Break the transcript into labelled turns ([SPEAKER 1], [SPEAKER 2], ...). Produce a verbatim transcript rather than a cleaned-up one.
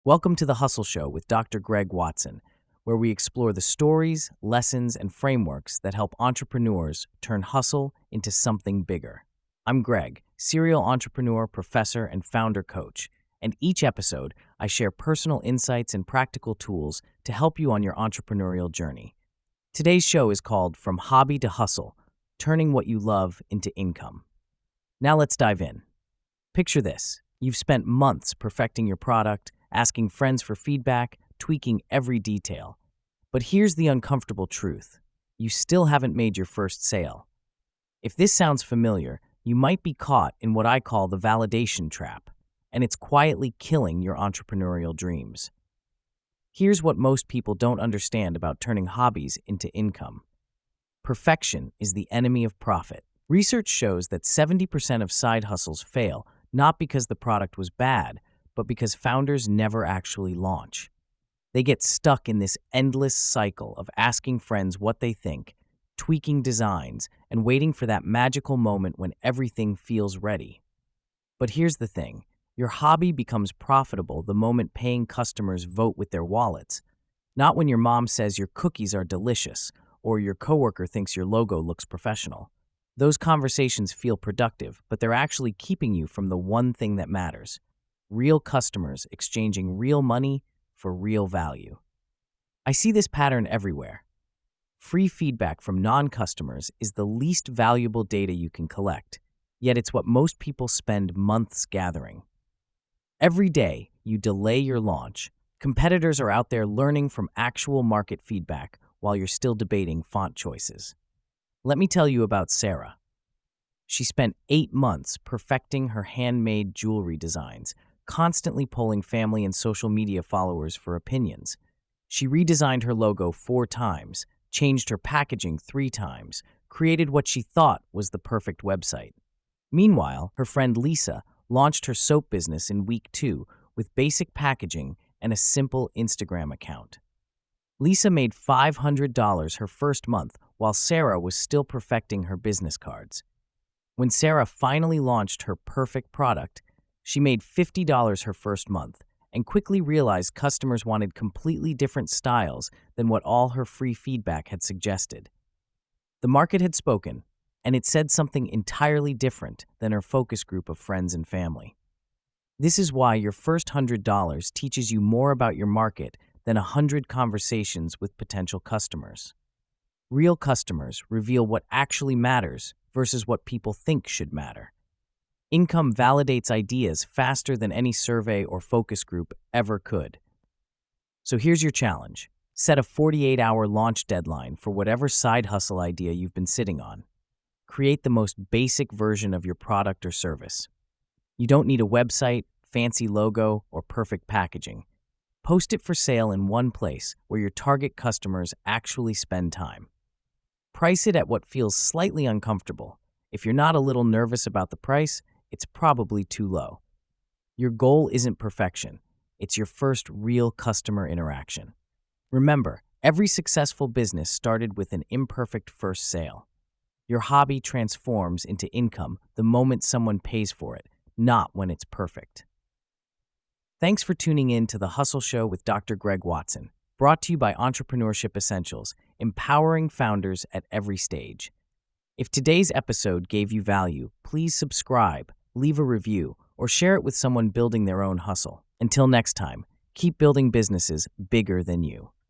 [SPEAKER 1] Welcome to the Hustle Show with Doctor Greg Watson, where we explore the stories, lessons, and frameworks that help entrepreneurs turn hustle into something bigger. I'm Greg, serial entrepreneur, professor, and founder coach, and each episode I share personal insights and practical tools to help you on your entrepreneurial journey. Today's show is called From Hobby to Hustle, Turning What You Love into Income. Now let's dive in. Picture this. You've spent months perfecting your product, asking friends for feedback, tweaking every detail. But here's the uncomfortable truth. You still haven't made your first sale. If this sounds familiar, you might be caught in what I call the validation trap, and it's quietly killing your entrepreneurial dreams. Here's what most people don't understand about turning hobbies into income. Perfection is the enemy of profit. Research shows that seventy percent of side hustles fail, not because the product was bad, but because founders never actually launch. They get stuck in this endless cycle of asking friends what they think, tweaking designs, and waiting for that magical moment when everything feels ready. But here's the thing. Your hobby becomes profitable the moment paying customers vote with their wallets, not when your mom says your cookies are delicious or your coworker thinks your logo looks professional. Those conversations feel productive, but they're actually keeping you from the one thing that matters: real customers exchanging real money for real value. I see this pattern everywhere. Free feedback from non-customers is the least valuable data you can collect, yet it's what most people spend months gathering. Every day you delay your launch, competitors are out there learning from actual market feedback while you're still debating font choices. Let me tell you about Sarah. She spent eight months perfecting her handmade jewelry designs, constantly polling family and social media followers for opinions. She redesigned her logo four times, changed her packaging three times, created what she thought was the perfect website. Meanwhile, her friend Lisa launched her soap business in week two with basic packaging and a simple Instagram account. Lisa made five hundred dollars her first month while Sarah was still perfecting her business cards. When Sarah finally launched her perfect product, she made fifty dollars her first month and quickly realized customers wanted completely different styles than what all her free feedback had suggested. The market had spoken, and it said something entirely different than her focus group of friends and family. This is why your first one hundred dollars teaches you more about your market than a hundred conversations with potential customers. Real customers reveal what actually matters versus what people think should matter. Income validates ideas faster than any survey or focus group ever could. So here's your challenge. Set a forty-eight hour launch deadline for whatever side hustle idea you've been sitting on. Create the most basic version of your product or service. You don't need a website, fancy logo, or perfect packaging. Post it for sale in one place where your target customers actually spend time. Price it at what feels slightly uncomfortable. If you're not a little nervous about the price, it's probably too low. Your goal isn't perfection. It's your first real customer interaction. Remember, every successful business started with an imperfect first sale. Your hobby transforms into income the moment someone pays for it, not when it's perfect. Thanks for tuning in to The Hustle Show with Doctor Greg Watson, brought to you by Entrepreneurship Essentials, empowering founders at every stage. If today's episode gave you value, please subscribe, leave a review, or share it with someone building their own hustle. Until next time, keep building businesses bigger than you.